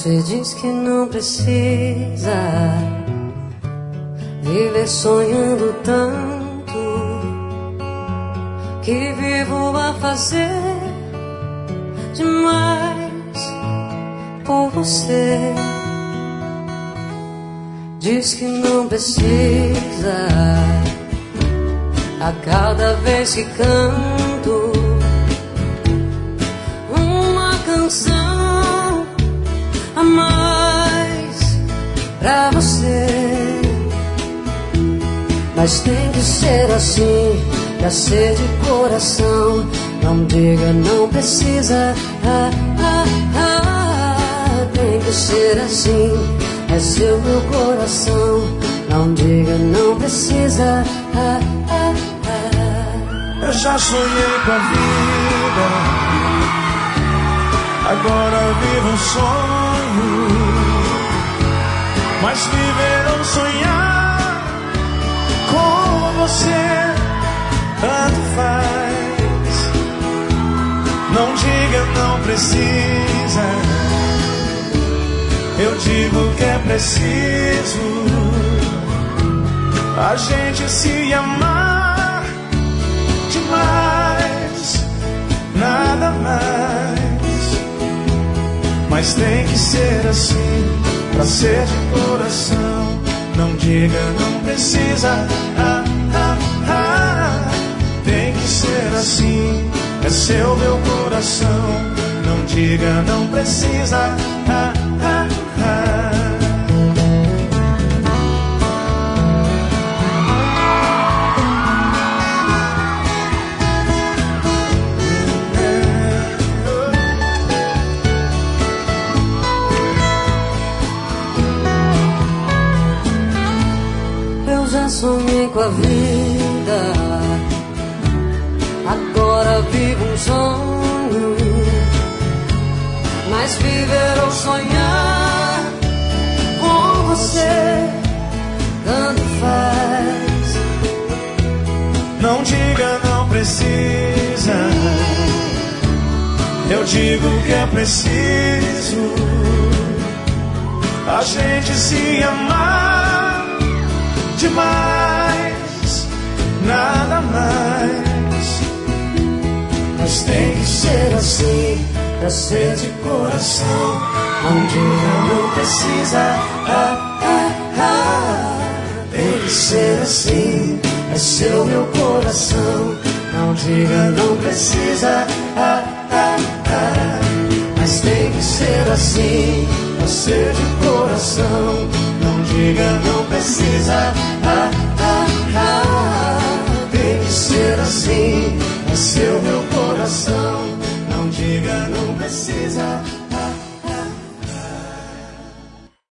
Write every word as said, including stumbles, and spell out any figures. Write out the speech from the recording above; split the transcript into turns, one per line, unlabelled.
Você diz que não precisa viver sonhando tanto, que vivo a fazer demais por você. Diz que não precisa a cada vez que canto uma canção a mais pra você. Mas tem que ser assim, pra ser de coração. Não diga não precisa, ah, ah, ah. Tem que ser assim, é seu meu coração. Não diga não precisa, ah, ah, ah.
Eu já sonhei com a vida, agora vivo um sonho. Mas viver ou sonhar com você, tanto faz. Não diga não precisa, eu digo que é preciso a gente se amar demais, nada mais. Mas tem que ser assim, pra ser de coração. Não diga não precisa, ah, ah, ah. Tem que ser assim, é seu meu coração. Não diga não precisa, ah, ah, ah.
Sonhei com a vida, agora vivo um sonho. Mas viver ou sonhar com você, tanto faz.
Não diga não precisa, eu digo que é preciso a gente se amar demais, nada mais.
Mas tem que ser assim, pra ser de coração. Não diga não precisa, ah, ah, ah. Tem que ser assim, é seu meu coração. Não diga não precisa, ah, ah, ah. Mas tem que ser assim, pra ser de coração. Não diga não precisa,